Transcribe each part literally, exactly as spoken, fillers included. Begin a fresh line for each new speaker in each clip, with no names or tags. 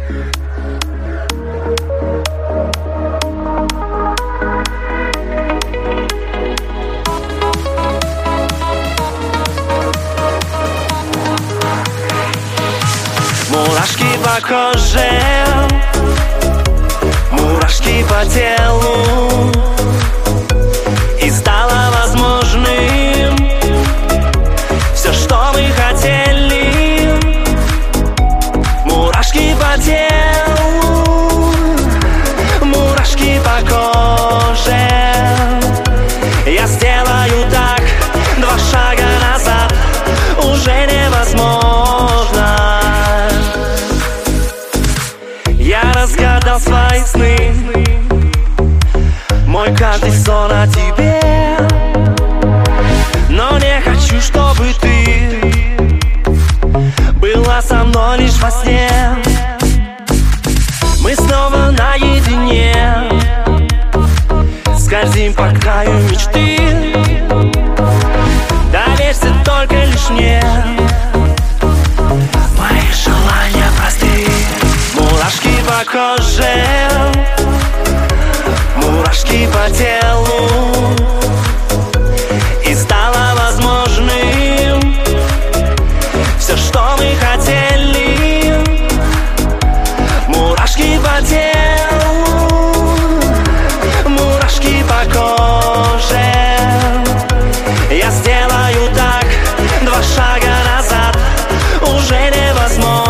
Мурашки по коже, мурашки по телу, и стало возможным все, что мы хотели. Мурашки по телу, мурашки по коже. Я сделаю так, два шага назад уже невозможно. Я разгадал свои сны, мой каждый сон о тебе. Но не хочу, чтобы ты была со мной лишь во сне. Мы снова наедине, скользим по краю мечты. Доверься только лишь мне, мои желания просты. Мурашки по коже, мурашки по телу, и стало возможным все, что мы хотели. Мурашки по телу, мурашки по коже. Я сделаю так, два шага назад уже невозможно.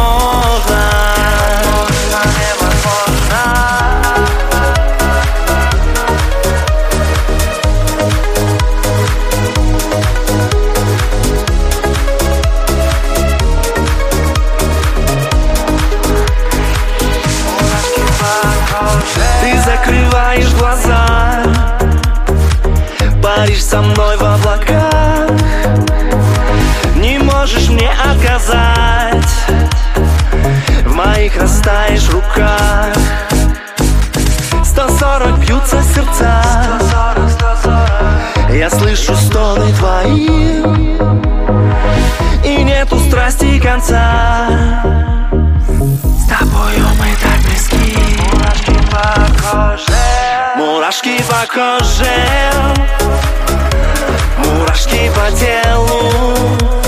Ты закрываешь глаза, паришь со мной в облаках, не можешь мне отказать, в моих растаешь руках. Сто сорок бьются сердца, я слышу стоны твои, и нету страсти конца. С тобою мы так близки. Мурашки по коже, мурашки по телу,